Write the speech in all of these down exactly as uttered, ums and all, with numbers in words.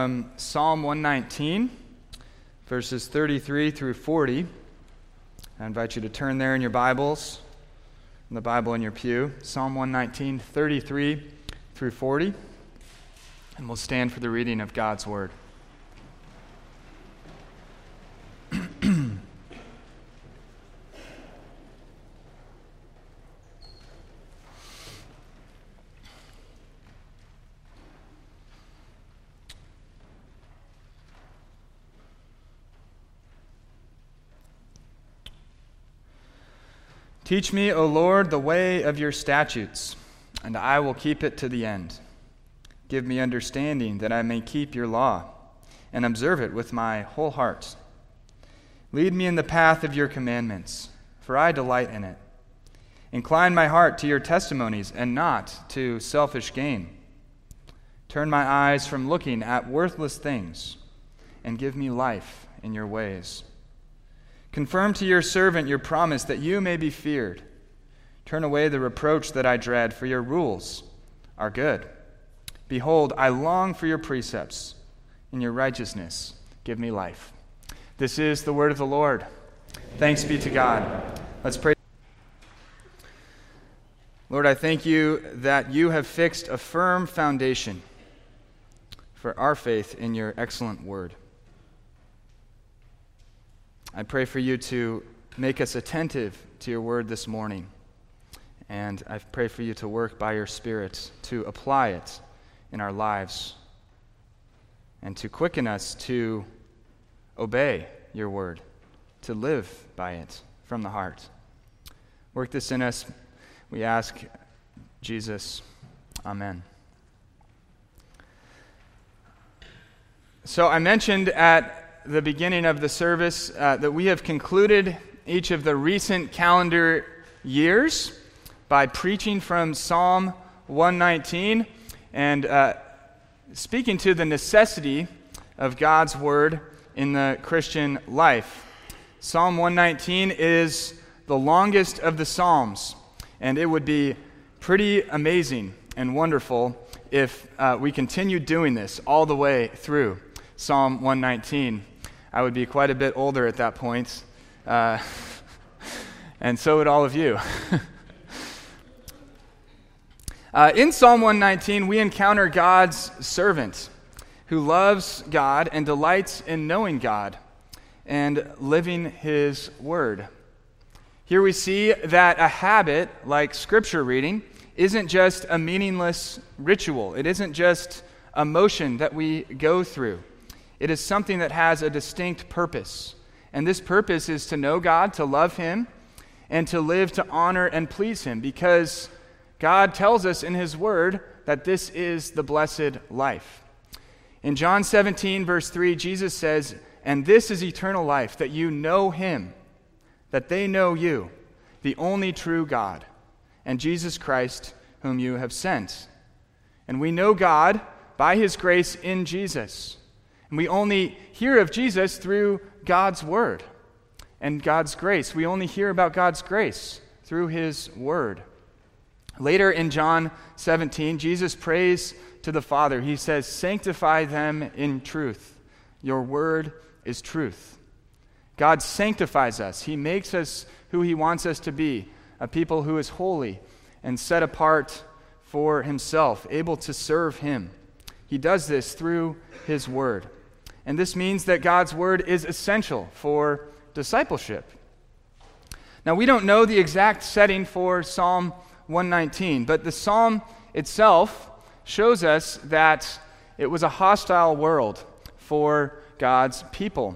Um, Psalm one nineteen, verses thirty-three through forty. I invite you to turn there in your Bibles, in the Bible in your pew. Psalm one nineteen, thirty-three through forty. And we'll stand for the reading of God's Word. Teach me, O Lord, the way of your statutes, and I will keep it to the end. Give me understanding that I may keep your law and observe it with my whole heart. Lead me in the path of your commandments, for I delight in it. Incline my heart to your testimonies and not to selfish gain. Turn my eyes from looking at worthless things and give me life in your ways. Confirm to your servant your promise that you may be feared. Turn away the reproach that I dread, for your rules are good. Behold, I long for your precepts. In your righteousness, give me life. This is the word of the Lord. Thanks be to God. Let's pray. Lord, I thank you that you have fixed a firm foundation for our faith in your excellent word. I pray for you to make us attentive to your word this morning. And I pray for you to work by your Spirit to apply it in our lives and to quicken us to obey your word, to live by it from the heart. Work this in us, we ask, Jesus. Amen. So I mentioned at the beginning of the service uh, that we have concluded each of the recent calendar years by preaching from Psalm one nineteen and uh, speaking to the necessity of God's word in the Christian life. Psalm one nineteen is the longest of the Psalms, and it would be pretty amazing and wonderful if uh, we continued doing this all the way through Psalm one nineteen. I would be quite a bit older at that point, uh, and so would all of you. uh, in Psalm one nineteen, we encounter God's servant who loves God and delights in knowing God and living his word. Here we see that a habit like scripture reading isn't just a meaningless ritual. It isn't just a motion that we go through. It is something that has a distinct purpose. And this purpose is to know God, to love him, and to live to honor and please him, because God tells us in his word that this is the blessed life. In John seventeen, verse three, Jesus says, "And this is eternal life, that you know him, that they know you, the only true God, and Jesus Christ, whom you have sent." And we know God by his grace in Jesus. And we only hear of Jesus through God's word and God's grace. We only hear about God's grace through his word. Later in John seventeen, Jesus prays to the Father. He says, "Sanctify them in truth. Your word is truth." God sanctifies us. He makes us who he wants us to be, a people who is holy and set apart for himself, able to serve him. He does this through his word. And this means that God's word is essential for discipleship. Now, we don't know the exact setting for Psalm one nineteen, but the psalm itself shows us that it was a hostile world for God's people.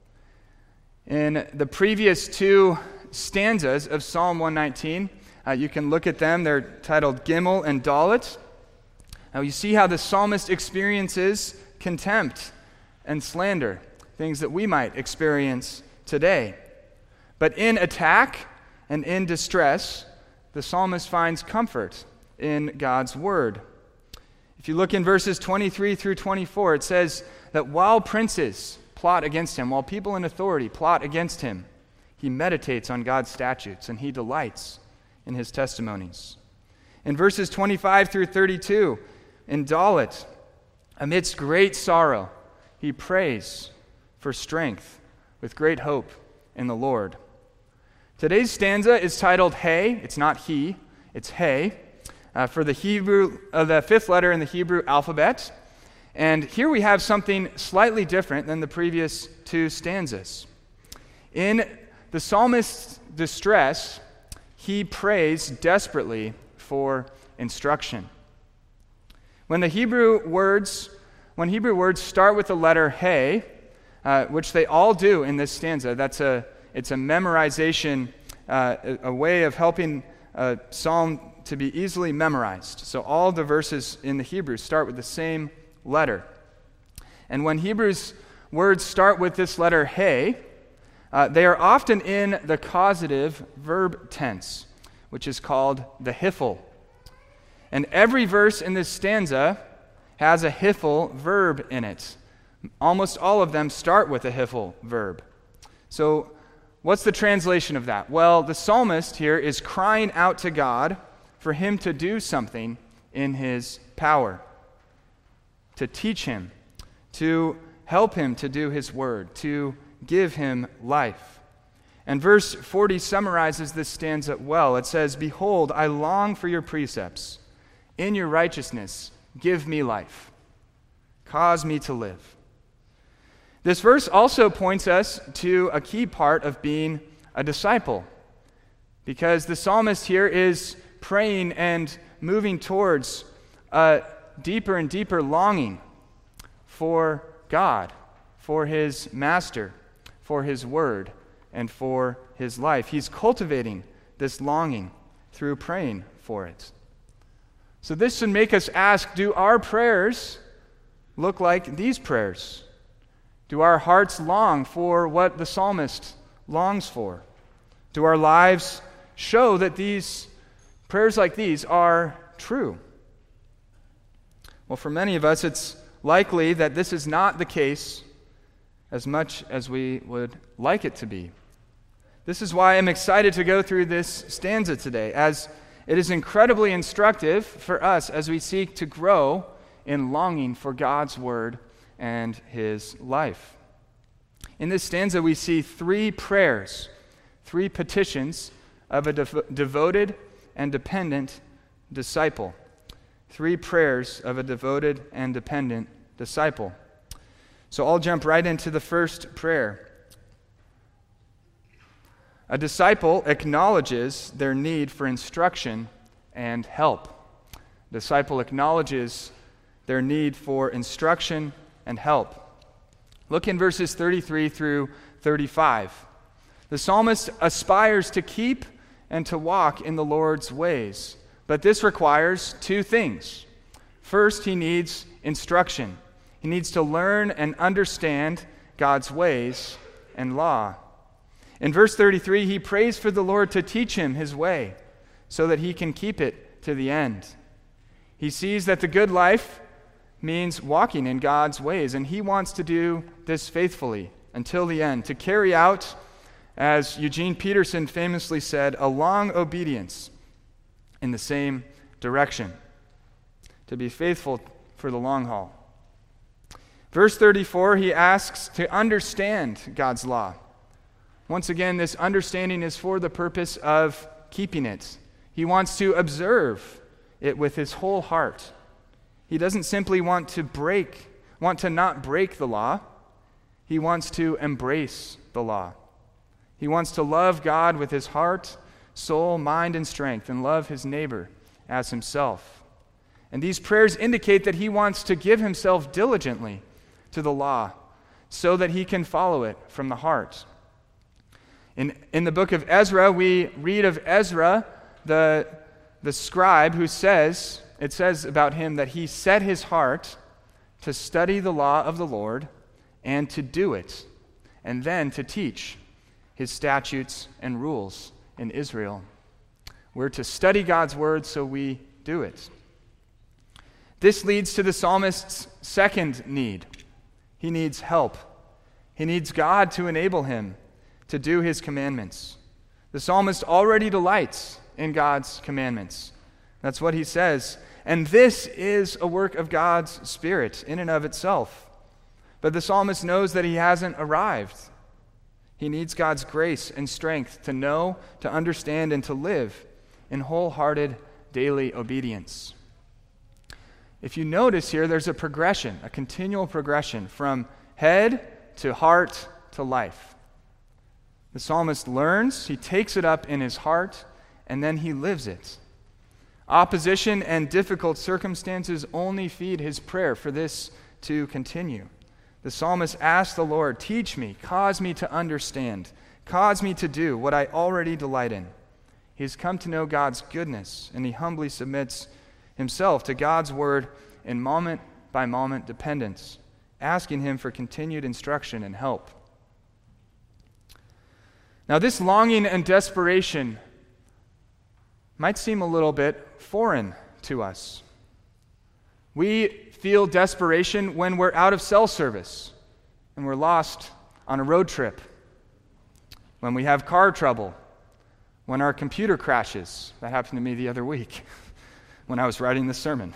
In the previous two stanzas of Psalm one nineteen, uh, you can look at them. They're titled Gimel and Dalet. Now, you see how the psalmist experiences contempt and slander, things that we might experience today. But in attack and in distress, the psalmist finds comfort in God's word. If you look in verses twenty-three through twenty-four, it says that while princes plot against him, while people in authority plot against him, he meditates on God's statutes and he delights in his testimonies. In verses twenty-five through thirty-two, in Dalet, amidst great sorrow, he prays for strength with great hope in the Lord. Today's stanza is titled Hey. It's not he, it's Hey, uh, for the Hebrew, uh, the fifth letter in the Hebrew alphabet. And here we have something slightly different than the previous two stanzas. In the psalmist's distress, he prays desperately for instruction. When the Hebrew words, when Hebrew words start with the letter Hey, uh, which they all do in this stanza, that's a it's a memorization, uh, a, a way of helping a psalm to be easily memorized. So all the verses in the Hebrew start with the same letter. And when Hebrew's words start with this letter Hey, uh, they are often in the causative verb tense, which is called the hiphil. And every verse in this stanza has a hiphil verb in it. Almost all of them start with a hiphil verb. So what's the translation of that? Well, the psalmist here is crying out to God for him to do something in his power, to teach him, to help him to do his word, to give him life. And verse forty summarizes this stanza well. It says, "Behold, I long for your precepts. In your righteousness, give me life. Cause me to live." This verse also points us to a key part of being a disciple, because the psalmist here is praying and moving towards a deeper and deeper longing for God, for his master, for his word, and for his life. He's cultivating this longing through praying for it. So this should make us ask, do our prayers look like these prayers? Do our hearts long for what the psalmist longs for? Do our lives show that these prayers like these are true? Well, for many of us, it's likely that this is not the case as much as we would like it to be. This is why I'm excited to go through this stanza today, as it is incredibly instructive for us as we seek to grow in longing for God's word and his life. In this stanza, we see three prayers, three petitions of a dev- devoted and dependent disciple. Three prayers of a devoted and dependent disciple. So I'll jump right into the first prayer. A disciple acknowledges their need for instruction and help. A disciple acknowledges their need for instruction and help. Look in verses thirty-three through thirty-five. The psalmist aspires to keep and to walk in the Lord's ways, but this requires two things. First, he needs instruction. He needs to learn and understand God's ways and law. In verse thirty-three, he prays for the Lord to teach him his way so that he can keep it to the end. He sees that the good life means walking in God's ways, and he wants to do this faithfully until the end, to carry out, as Eugene Peterson famously said, a long obedience in the same direction, to be faithful for the long haul. Verse thirty-four, he asks to understand God's law. Once again, this understanding is for the purpose of keeping it. He wants to observe it with his whole heart. He doesn't simply want to break, want to not break the law. He wants to embrace the law. He wants to love God with his heart, soul, mind, and strength, and love his neighbor as himself. And these prayers indicate that he wants to give himself diligently to the law so that he can follow it from the heart. In, in the book of Ezra, we read of Ezra, the, the scribe, who says, it says about him that he set his heart to study the law of the Lord and to do it, and then to teach his statutes and rules in Israel. We're to study God's word so we do it. This leads to the psalmist's second need. He needs help. He needs God to enable him to do his commandments. The psalmist already delights in God's commandments. That's what he says. And this is a work of God's Spirit in and of itself. But the psalmist knows that he hasn't arrived. He needs God's grace and strength to know, to understand, and to live in wholehearted daily obedience. If you notice here, there's a progression, a continual progression from head to heart to life. The psalmist learns, he takes it up in his heart, and then he lives it. Opposition and difficult circumstances only feed his prayer for this to continue. The psalmist asks the Lord, "Teach me, cause me to understand, cause me to do what I already delight in." He has come to know God's goodness, and he humbly submits himself to God's word in moment-by-moment dependence, asking him for continued instruction and help. Now, this longing and desperation might seem a little bit foreign to us. We feel desperation when we're out of cell service and we're lost on a road trip, when we have car trouble, when our computer crashes. That happened to me the other week when I was writing this sermon.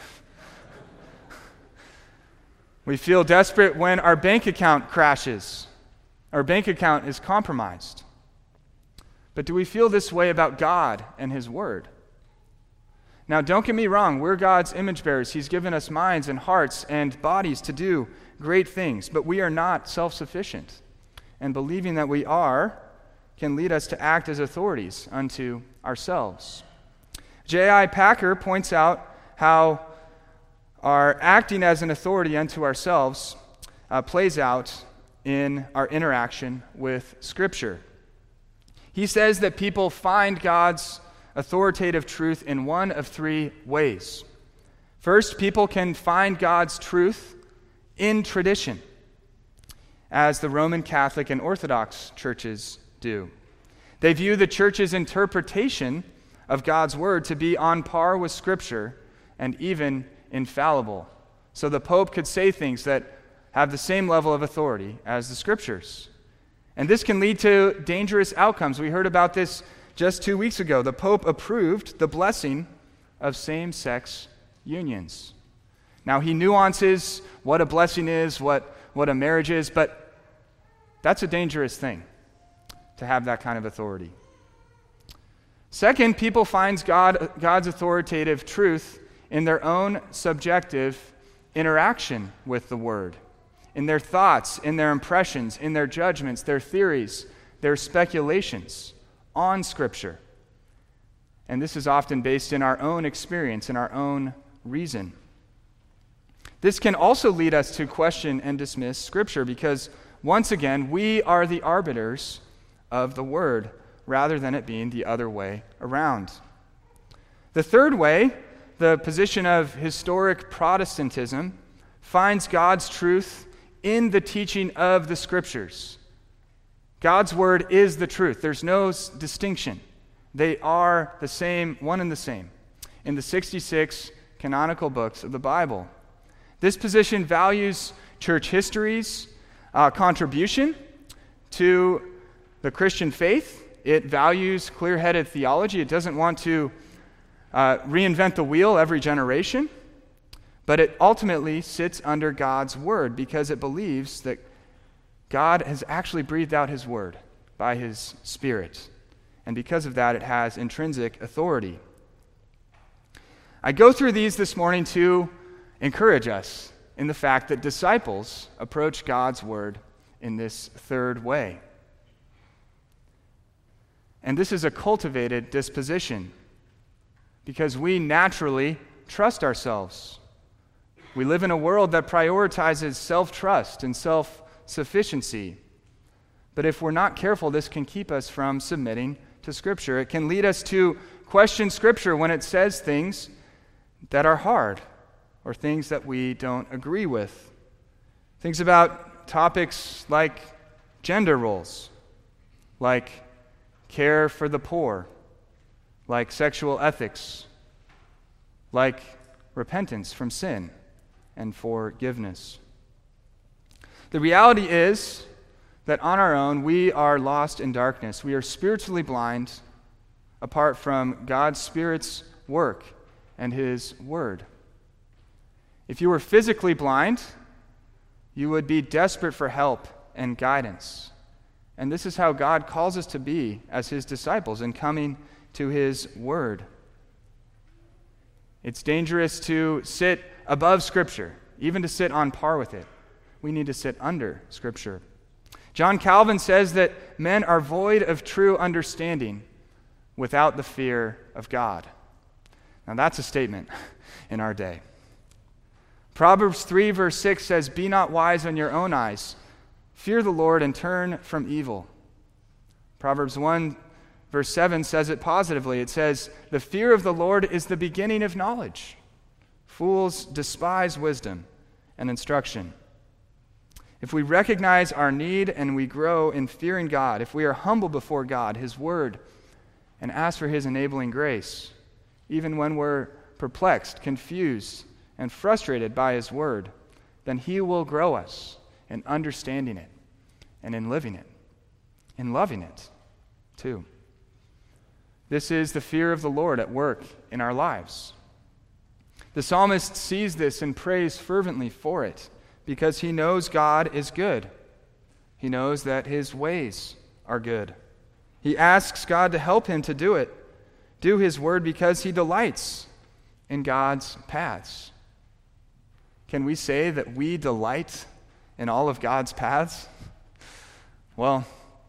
We feel desperate when our bank account crashes, our bank account is compromised. But do we feel this way about God and his word? Now, don't get me wrong, we're God's image bearers. He's given us minds and hearts and bodies to do great things, but we are not self-sufficient. And believing that we are can lead us to act as authorities unto ourselves. J I Packer points out how our acting as an authority unto ourselves uh, plays out in our interaction with Scripture. He says that people find God's authoritative truth in one of three ways. First, people can find God's truth in tradition, as the Roman Catholic and Orthodox churches do. They view the church's interpretation of God's word to be on par with Scripture and even infallible. So the Pope could say things that have the same level of authority as the Scriptures. And this can lead to dangerous outcomes. We heard about this just two weeks ago. The Pope approved the blessing of same-sex unions. Now, he nuances what a blessing is, what, what a marriage is, but that's a dangerous thing to have that kind of authority. Second, people find God, God's authoritative truth in their own subjective interaction with the Word, in their thoughts, in their impressions, in their judgments, their theories, their speculations on Scripture. And this is often based in our own experience, in our own reason. This can also lead us to question and dismiss Scripture because, once again, we are the arbiters of the Word rather than it being the other way around. The third way, the position of historic Protestantism, finds God's truth in the teaching of the Scriptures. God's word is the truth. There's no s- distinction. They are the same, one and the same, in the sixty-six canonical books of the Bible. This position values church history's uh, contribution to the Christian faith. It values clear-headed theology. It doesn't want to uh, reinvent the wheel every generation, but it ultimately sits under God's word because it believes that God has actually breathed out his word by his Spirit. And because of that, it has intrinsic authority. I go through these this morning to encourage us in the fact that disciples approach God's word in this third way. And this is a cultivated disposition because we naturally trust ourselves. We live in a world that prioritizes self-trust and self-sufficiency. But if we're not careful, this can keep us from submitting to Scripture. It can lead us to question Scripture when it says things that are hard or things that we don't agree with. Things about topics like gender roles, like care for the poor, like sexual ethics, like repentance from sin and forgiveness. The reality is that on our own, we are lost in darkness. We are spiritually blind apart from God's Spirit's work and his word. If you were physically blind, You would be desperate for help and guidance. And this is how God calls us to be as his disciples in coming to his word. It's dangerous to sit above Scripture, even to sit on par with it. We need to sit under Scripture. John Calvin says that men are void of true understanding without the fear of God. Now that's a statement in our day. Proverbs three verse six says, "Be not wise in your own eyes. Fear the Lord and turn from evil." Proverbs one verse seven says it positively. It says, "The fear of the Lord is the beginning of knowledge. Fools despise wisdom and instruction." If we recognize our need and we grow in fearing God, if we are humble before God, his word, and ask for his enabling grace, even when we're perplexed, confused, and frustrated by his word, then he will grow us in understanding it and in living it, in loving it too. This is the fear of the Lord at work in our lives. The psalmist sees this and prays fervently for it because he knows God is good. He knows that his ways are good. He asks God to help him to do it, do his word, because he delights in God's paths. Can we say that we delight in all of God's paths? Well,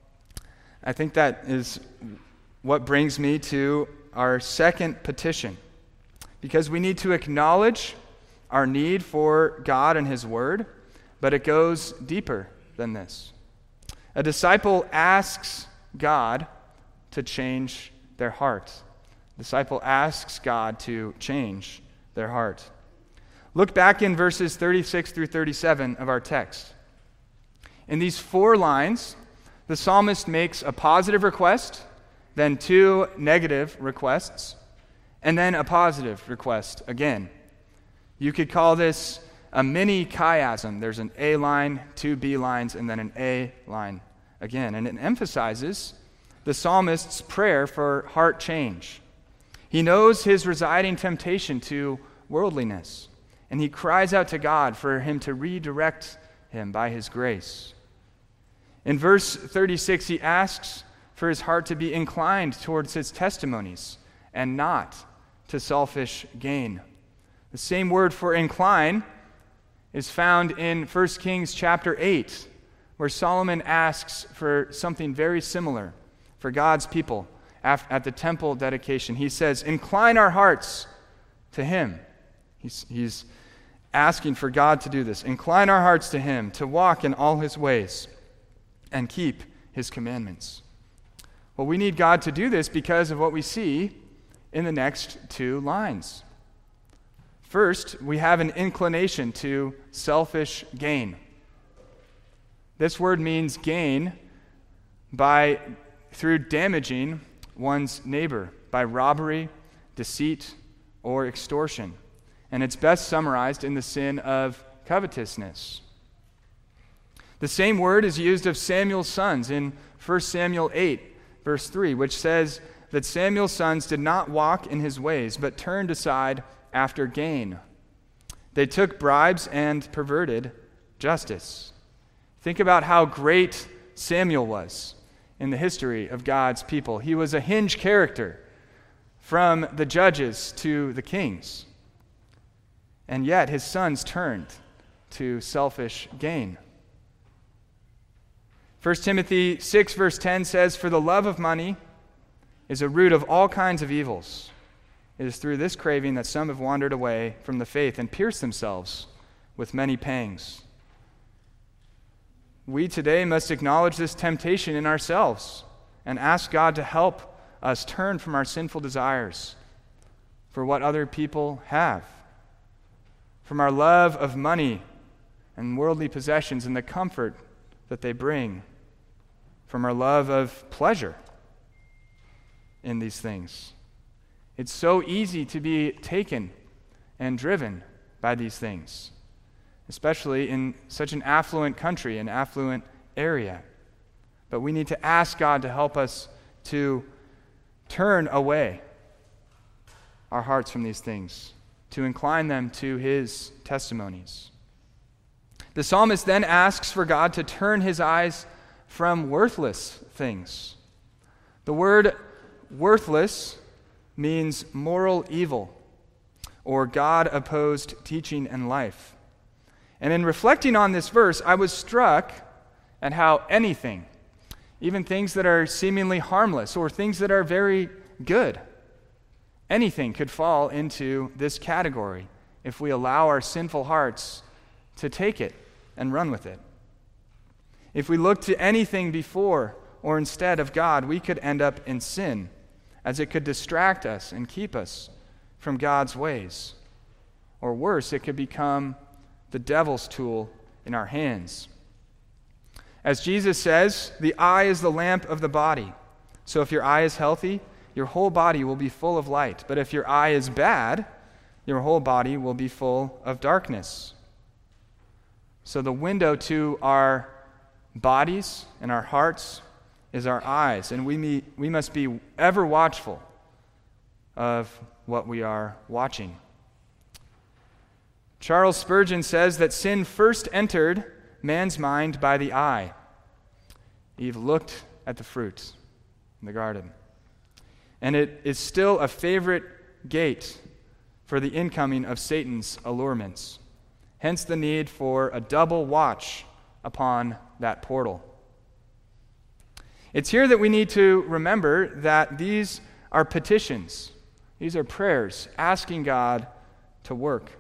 I think that is what brings me to our second petition, because we need to acknowledge our need for God and his word, but it goes deeper than this. A disciple asks God to change their heart. A disciple asks God to change their heart. Look back in verses thirty-six through thirty-seven of our text. In these four lines, the psalmist makes a positive request, then two negative requests, and then a positive request again. You could call this a mini chiasm. There's an A line, two B lines, and then an A line again. And it emphasizes the psalmist's prayer for heart change. He knows his residing temptation to worldliness, and he cries out to God for him to redirect him by his grace. In verse thirty-six, he asks for his heart to be inclined towards his testimonies and not to selfish gain. The same word for incline is found in First Kings chapter eight, where Solomon asks for something very similar for God's people at the temple dedication. He says, "Incline our hearts to him." He's, he's asking for God to do this. Incline our hearts to him, to walk in all his ways and keep his commandments. Well, we need God to do this because of what we see in the next two lines. First, we have an inclination to selfish gain. This word means gain by through damaging one's neighbor by robbery, deceit, or extortion. And it's best summarized in the sin of covetousness. The same word is used of Samuel's sons in First Samuel eight, verse three, which says that Samuel's sons did not walk in his ways, but turned aside after gain. They took bribes and perverted justice. Think about how great Samuel was in the history of God's people. He was a hinge character from the judges to the kings. And yet his sons turned to selfish gain. First Timothy six verse ten says, "For the love of money is a root of all kinds of evils. It is through this craving that some have wandered away from the faith and pierced themselves with many pangs." We today must acknowledge this temptation in ourselves and ask God to help us turn from our sinful desires for what other people have, from our love of money and worldly possessions and the comfort that they bring, from our love of pleasure in these things. It's so easy to be taken and driven by these things, especially in such an affluent country, an affluent area. But we need to ask God to help us to turn away our hearts from these things, to incline them to his testimonies. The psalmist then asks for God to turn his eyes from worthless things. The word worthless means moral evil or God-opposed teaching and life. And in reflecting on this verse, I was struck at how anything, even things that are seemingly harmless or things that are very good, anything could fall into this category if we allow our sinful hearts to take it and run with it. If we look to anything before or instead of God, we could end up in sin, as it could distract us and keep us from God's ways. Or worse, it could become the devil's tool in our hands. As Jesus says, the eye is the lamp of the body. So if your eye is healthy, your whole body will be full of light. But if your eye is bad, your whole body will be full of darkness. So the window to our bodies and our hearts is our eyes, and we, me, we must be ever watchful of what we are watching. Charles Spurgeon says that sin first entered man's mind by the eye. Eve looked at the fruit in the garden. And it is still a favorite gate for the incoming of Satan's allurements. Hence the need for a double watch upon that portal. It's here that we need to remember that these are petitions. These are prayers asking God to work.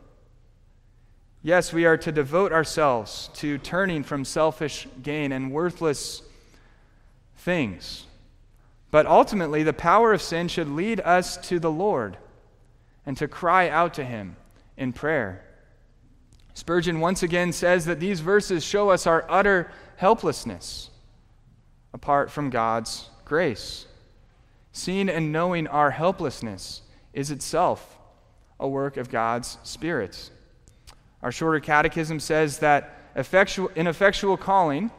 Yes, we are to devote ourselves to turning from selfish gain and worthless things. But ultimately, the power of sin should lead us to the Lord and to cry out to Him in prayer. Spurgeon once again says that these verses show us our utter helplessness apart from God's grace. Seeing and knowing our helplessness is itself a work of God's Spirit. Our shorter catechism says that effectual, in effectual calling,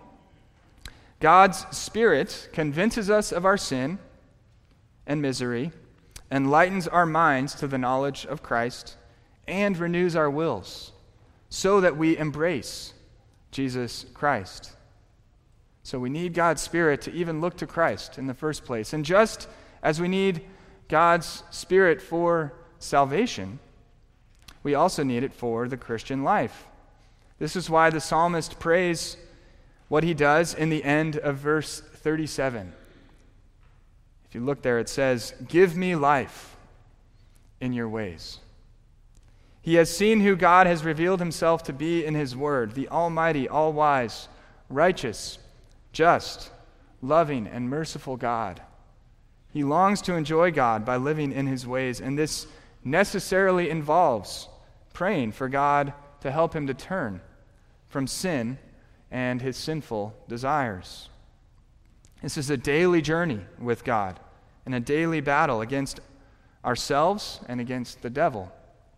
God's Spirit convinces us of our sin and misery, enlightens our minds to the knowledge of Christ, and renews our wills so that we embrace Jesus Christ. So we need God's Spirit to even look to Christ in the first place. And just as we need God's Spirit for salvation, we also need it for the Christian life. This is why the psalmist prays what he does in the end of verse thirty-seven. If you look there, it says, "Give me life in your ways." He has seen who God has revealed himself to be in his word, the almighty, all-wise, righteous, just, loving, and merciful God. He longs to enjoy God by living in his ways, and this necessarily involves praying for God to help him to turn from sin and his sinful desires. This is a daily journey with God and a daily battle against ourselves and against the devil.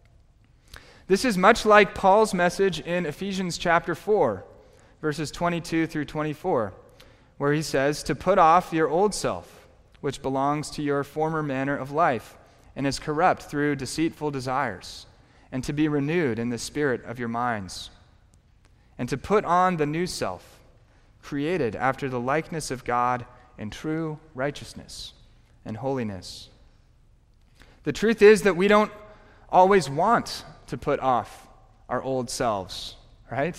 This is much like Paul's message in Ephesians chapter four, verses twenty-two through twenty-four, where he says, "To put off your old self, which belongs to your former manner of life, and is corrupt through deceitful desires, and to be renewed in the spirit of your minds, and to put on the new self, created after the likeness of God in true righteousness and holiness." The truth is that we don't always want to put off our old selves, right?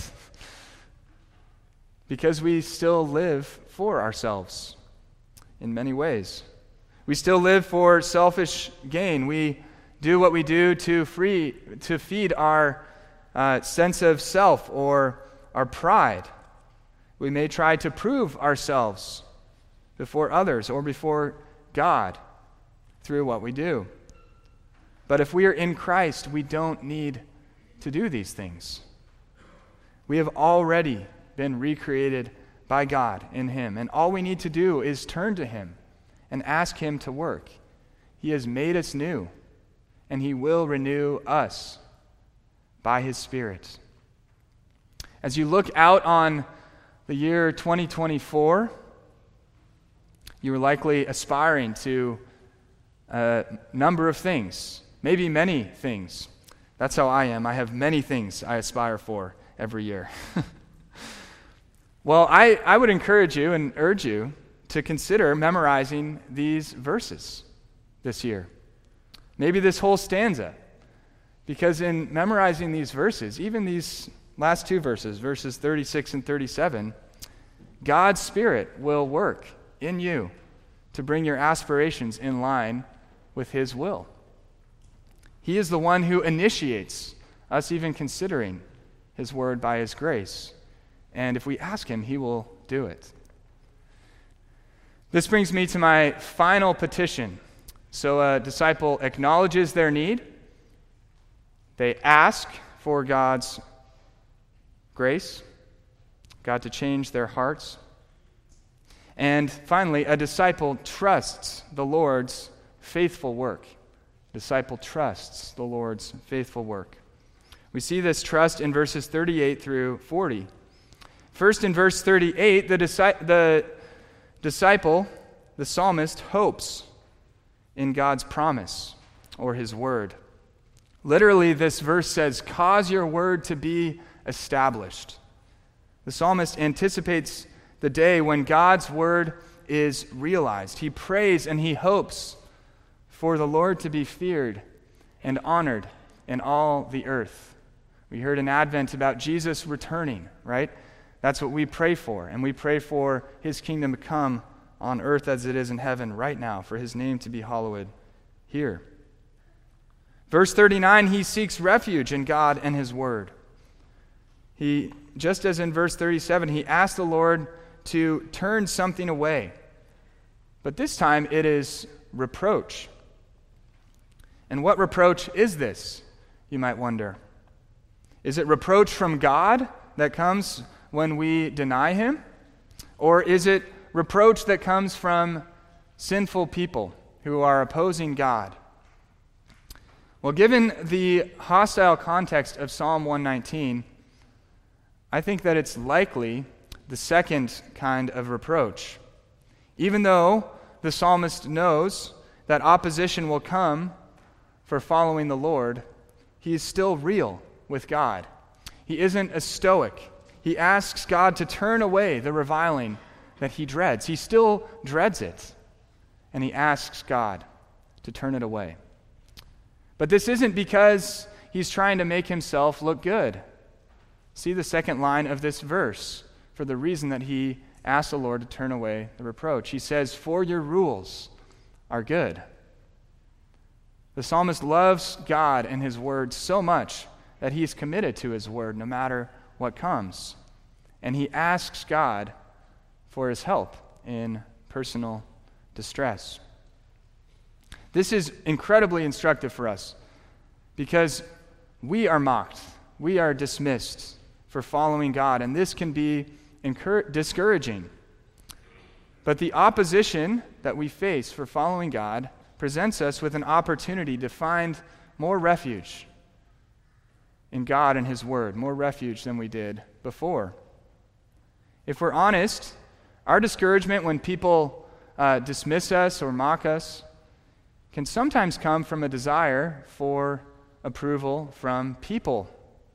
Because we still live for ourselves in many ways. We still live for selfish gain. We do what we do to free to feed our uh, sense of self or our pride. We may try to prove ourselves before others or before God through what we do. But if we are in Christ, we don't need to do these things. We have already been recreated by God in Him, and all we need to do is turn to Him and ask Him to work. He has made us new, and He will renew us by His Spirit. As you look out on the year twenty twenty-four, you are likely aspiring to a number of things, maybe many things. That's how I am. I have many things I aspire for every year. Well, I, I would encourage you and urge you to consider memorizing these verses this year. Maybe this whole stanza. Because in memorizing these verses, even these last two verses, verses thirty-six and thirty-seven, God's Spirit will work in you to bring your aspirations in line with His will. He is the one who initiates us even considering His word by His grace. And if we ask Him, He will do it. This brings me to my final petition. So a disciple acknowledges their need. They ask for God's grace, God to change their hearts. And finally, a disciple trusts the Lord's faithful work. A disciple trusts the Lord's faithful work. We see this trust in verses thirty-eight through forty. First, in verse thirty-eight, the, disci- the disciple, the psalmist, hopes in God's promise or His word. Literally, this verse says, "Cause your word to be established." The psalmist anticipates the day when God's word is realized. He prays and he hopes for the Lord to be feared and honored in all the earth. We heard in Advent about Jesus returning, right? That's what we pray for, and we pray for His kingdom to come on earth as it is in heaven right now, for His name to be hallowed here. Verse thirty-nine, he seeks refuge in God and His word. He, just as in verse thirty-seven, he asks the Lord to turn something away. But this time it is reproach. And what reproach is this, you might wonder? Is it reproach from God that comes when we deny Him? Or is it reproach that comes from sinful people who are opposing God? Well, given the hostile context of Psalm one nineteen, I think that it's likely the second kind of reproach. Even though the psalmist knows that opposition will come for following the Lord, he is still real with God. He isn't a stoic. He asks God to turn away the reviling that he dreads. He still dreads it, and he asks God to turn it away. But this isn't because he's trying to make himself look good. See the second line of this verse for the reason that he asked the Lord to turn away the reproach. He says, "For your rules are good." The psalmist loves God and His word so much that he's committed to His word no matter what comes. And he asks God for His help in personal distress. This is incredibly instructive for us because we are mocked, we are dismissed for following God, and this can be incur- discouraging. But the opposition that we face for following God presents us with an opportunity to find more refuge in God and His Word, more refuge than we did before. If we're honest, our discouragement when people uh, dismiss us or mock us can sometimes come from a desire for approval from people.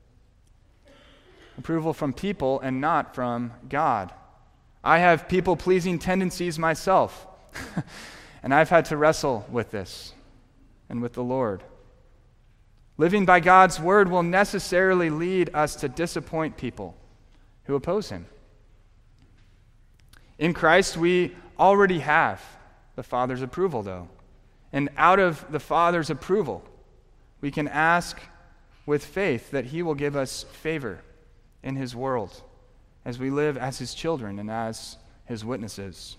Approval from people and not from God. I have people-pleasing tendencies myself, and I've had to wrestle with this and with the Lord. Living by God's word will necessarily lead us to disappoint people who oppose Him. In Christ, we already have the Father's approval, though. And out of the Father's approval, we can ask with faith that He will give us favor in His world as we live as His children and as His witnesses.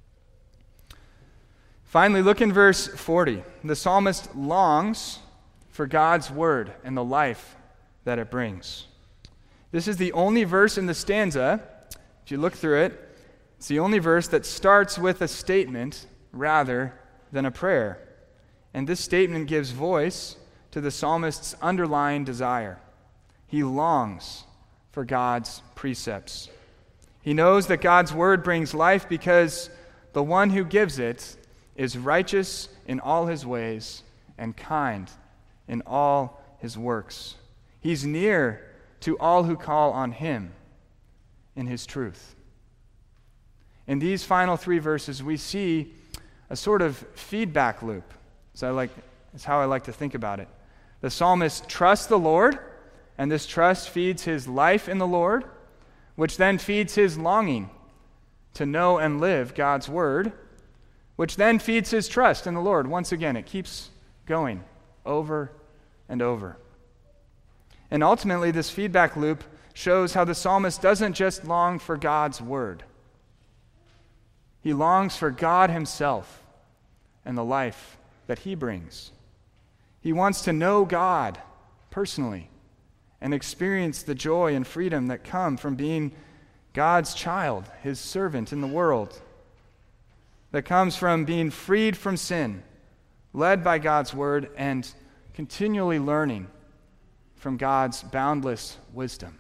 Finally, look in verse forty. The psalmist longs for God's word and the life that it brings. This is the only verse in the stanza, if you look through it, it's the only verse that starts with a statement rather than a prayer. And this statement gives voice to the psalmist's underlying desire. He longs for God's precepts. He knows that God's word brings life because the one who gives it is righteous in all His ways and kind in all His works. He's near to all who call on him in his truth. In these final three verses, we see a sort of feedback loop. So I like, that's how I like to think about it. The psalmist trusts the Lord, and this trust feeds his life in the Lord, which then feeds his longing to know and live God's word, which then feeds his trust in the Lord. Once again, it keeps going over and over. And ultimately, this feedback loop shows how the psalmist doesn't just long for God's word. He longs for God himself and the life that he brings. He wants to know God personally and experience the joy and freedom that come from being God's child, his servant in the world, that comes from being freed from sin, led by God's word, and continually learning from God's boundless wisdom.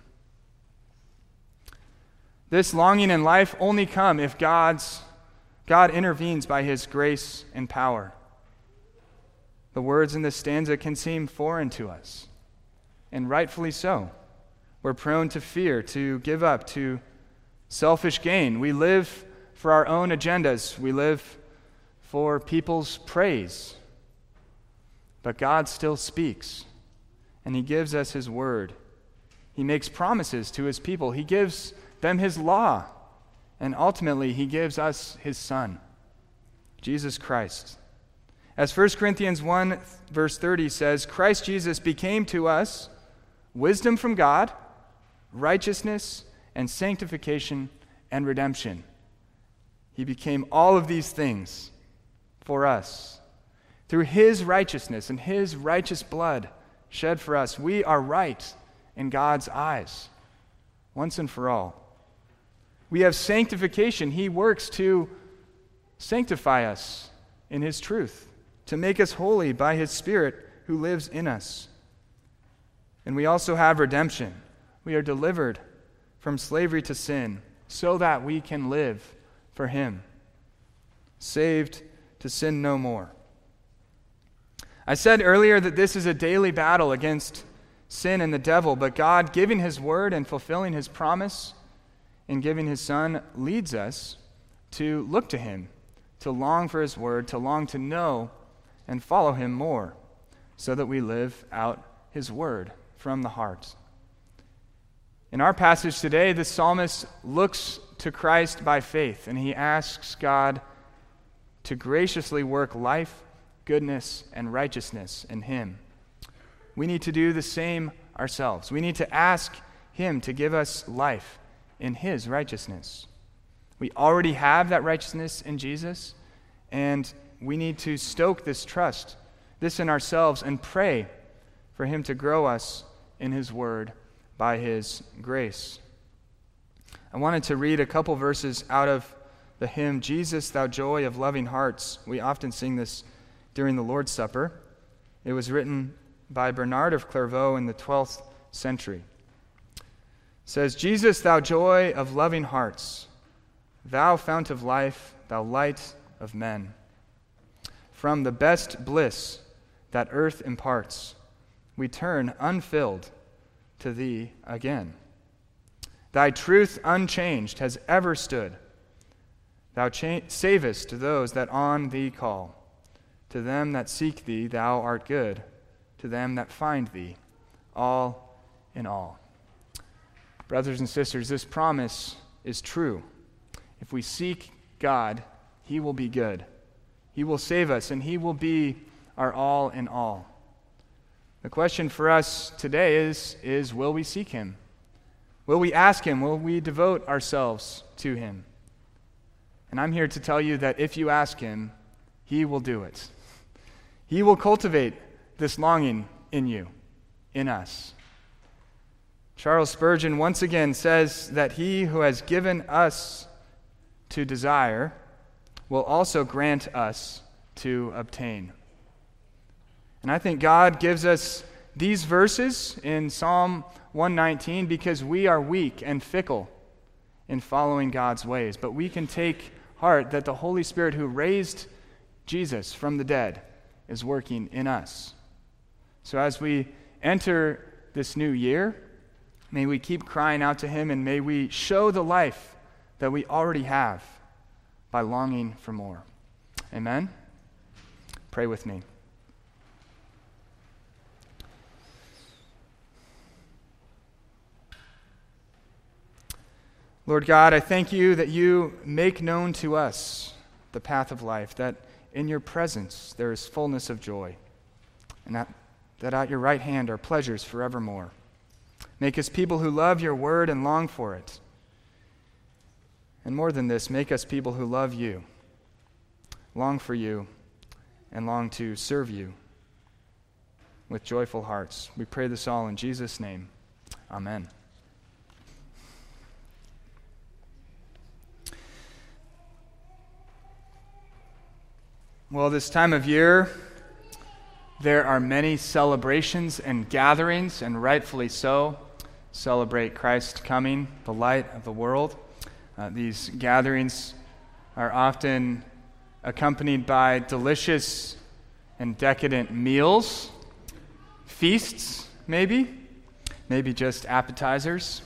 This longing in life only comes if God's God intervenes by his grace and power. The words in this stanza can seem foreign to us, and rightfully so. We're prone to fear, to give up, to selfish gain. We live for our own agendas. We live for people's praise. But God still speaks, and he gives us his word. He makes promises to his people. He gives them his law, and ultimately he gives us his Son, Jesus Christ. As First Corinthians one, verse thirty says, Christ Jesus became to us wisdom from God, righteousness and sanctification and redemption. He became all of these things for us. Through his righteousness and his righteous blood shed for us, we are right in God's eyes, once and for all. We have sanctification. He works to sanctify us in his truth, to make us holy by his Spirit who lives in us. And we also have redemption. We are delivered from slavery to sin so that we can live for him, saved to sin no more. I said earlier that this is a daily battle against sin and the devil, but God, giving his word and fulfilling his promise in giving his Son, leads us to look to him, to long for his word, to long to know and follow him more, so that we live out his word from the heart. In our passage today, the psalmist looks to Christ by faith, and he asks God to graciously work life, goodness, and righteousness in him. We need to do the same ourselves. We need to ask him to give us life in his righteousness. We already have that righteousness in Jesus, and we need to stoke this trust, this in ourselves, and pray for him to grow us in his word by his grace. I wanted to read a couple verses out of the hymn, Jesus, Thou Joy of Loving Hearts. We often sing this during the Lord's Supper. It was written by Bernard of Clairvaux in the twelfth century. It says, Jesus, Thou Joy of Loving Hearts, Thou Fount of Life, Thou Light of Men, from the best bliss that earth imparts, we turn unfilled to Thee again. Thy truth unchanged has ever stood. Thou cha- savest those that on Thee call. To them that seek Thee, Thou art good. To them that find Thee, all in all. Brothers and sisters, this promise is true. If we seek God, He will be good. He will save us, and He will be our all in all. The question for us today is, is will we seek Him? Will we ask Him? Will we devote ourselves to Him? And I'm here to tell you that if you ask Him, He will do it. He will cultivate this longing in you, in us. Charles Spurgeon once again says that He who has given us to desire will also grant us to obtain. And I think God gives us these verses in Psalm one nineteen because we are weak and fickle in following God's ways. But we can take heart that the Holy Spirit who raised Jesus from the dead is working in us. So as we enter this new year, May we keep crying out to him, and may we show the life that we already have by longing for more. Amen? Pray with me. Lord God, I thank you that you make known to us the path of life, that in your presence there is fullness of joy, and that, that at your right hand are pleasures forevermore. Make us people who love your word and long for it. And more than this, make us people who love you, long for you, and long to serve you with joyful hearts. We pray this all in Jesus' name. Amen. Well, this time of year, there are many celebrations and gatherings, and rightfully so. Celebrate Christ coming, the light of the world. Uh, these gatherings are often accompanied by delicious and decadent meals, feasts, maybe, maybe just appetizers.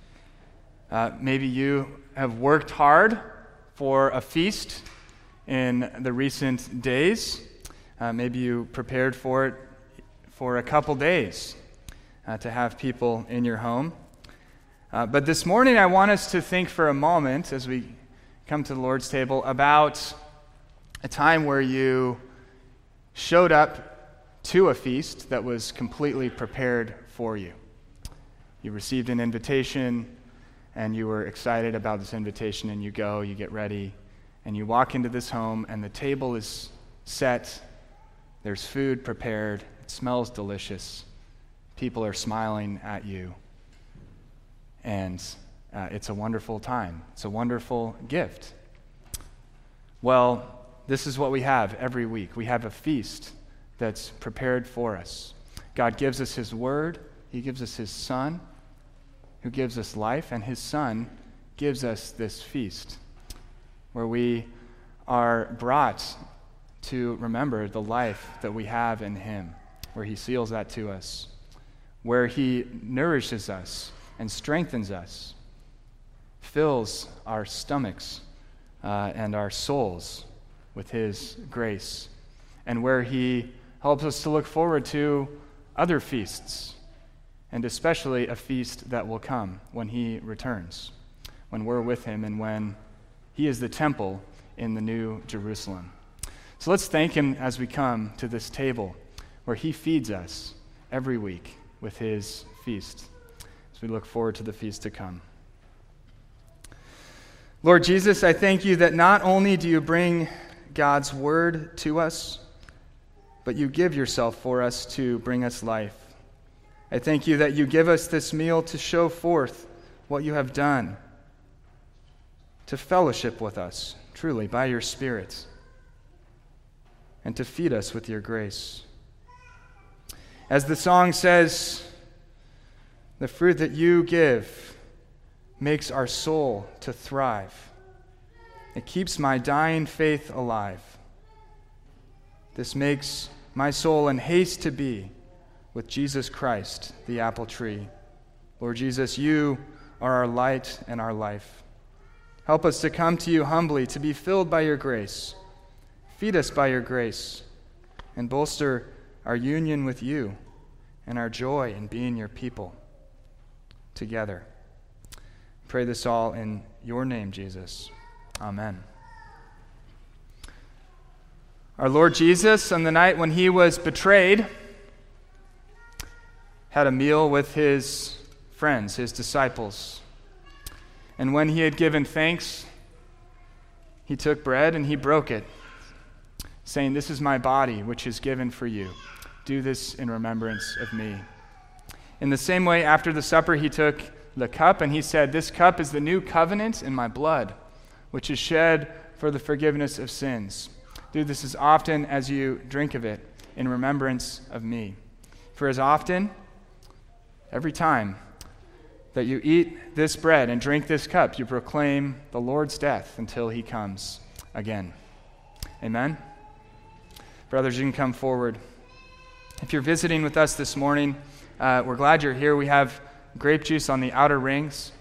Uh, maybe you have worked hard for a feast in the recent days. Uh, maybe you prepared for it for a couple days uh, to have people in your home. Uh, but this morning I want us to think for a moment as we come to the Lord's table about a time where you showed up to a feast that was completely prepared for you. You received an invitation and you were excited about this invitation, and you go, you get ready, and you walk into this home, and the table is set. There's food prepared. It smells delicious. People are smiling at you. And uh, it's a wonderful time. It's a wonderful gift. Well, this is what we have every week. We have a feast that's prepared for us. God gives us his word. He gives us his Son, who gives us life, and his Son gives us this feast, where we are brought to remember the life that we have in him, where he seals that to us, where he nourishes us and strengthens us, fills our stomachs uh, and our souls with his grace, and where he helps us to look forward to other feasts, and especially a feast that will come when he returns, when we're with him and when he is the temple in the New Jerusalem. So let's thank him as we come to this table where he feeds us every week with his feast, as we look forward to the feast to come. Lord Jesus, I thank you that not only do you bring God's word to us, but you give yourself for us to bring us life. I thank you that you give us this meal to show forth what you have done, to fellowship with us, truly, by your Spirit, and to feed us with your grace. As the song says, the fruit that you give makes our soul to thrive. It keeps my dying faith alive. This makes my soul in haste to be with Jesus Christ, the apple tree. Lord Jesus, you are our light and our life. Help us to come to you humbly, to be filled by your grace. Feed us by your grace, and bolster our union with you and our joy in being your people together. Pray this all in your name, Jesus. Amen. Our Lord Jesus, on the night when he was betrayed, had a meal with his friends, his disciples. And when he had given thanks, he took bread and he broke it, saying, "This is my body, which is given for you. Do this in remembrance of me." In the same way, after the supper, he took the cup and he said, "This cup is the new covenant in my blood, which is shed for the forgiveness of sins. Do this as often as you drink of it in remembrance of me. For as often, every time, that you eat this bread and drink this cup, you proclaim the Lord's death until he comes again." Amen? Brothers, you can come forward. If you're visiting with us this morning, uh, we're glad you're here. We have grape juice on the outer rings.